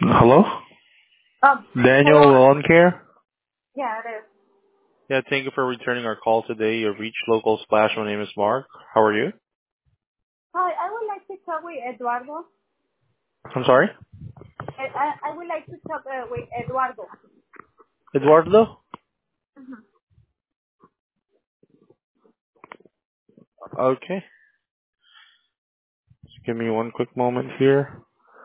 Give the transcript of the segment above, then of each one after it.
Hello? Daniel Hello. Lawn Care? Yeah, it is. Yeah, thank you for returning our call today. You've reached Local Splash. My name is Mark. How are you? Hi, I would like to talk with Eduardo. I'm sorry? I would like to talk with Eduardo. Eduardo? Okay. Just give me one quick moment here.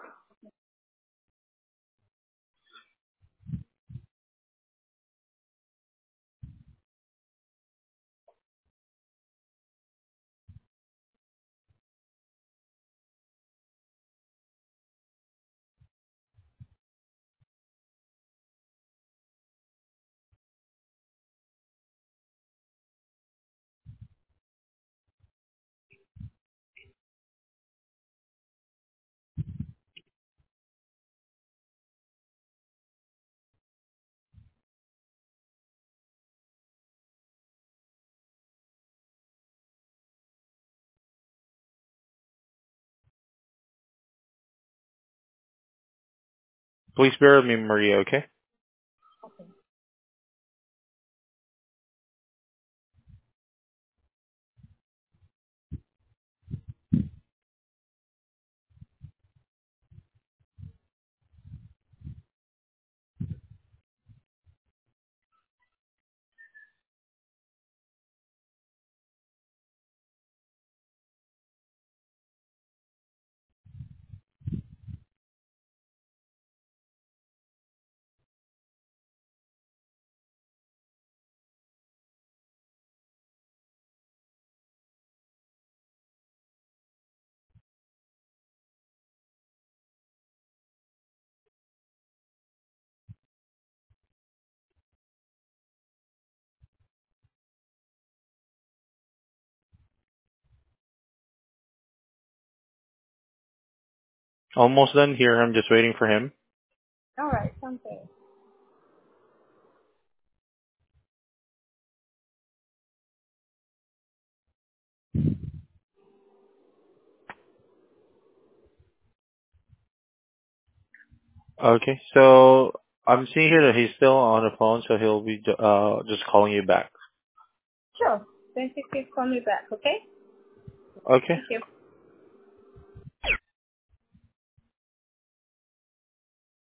Please bear with me, Maria, okay? Almost done here. I'm just waiting for him. All right, something. Okay, so I'm seeing here that he's still on the phone, so he'll be just calling you back. Sure. Then you can call me back, okay? Okay. Thank you.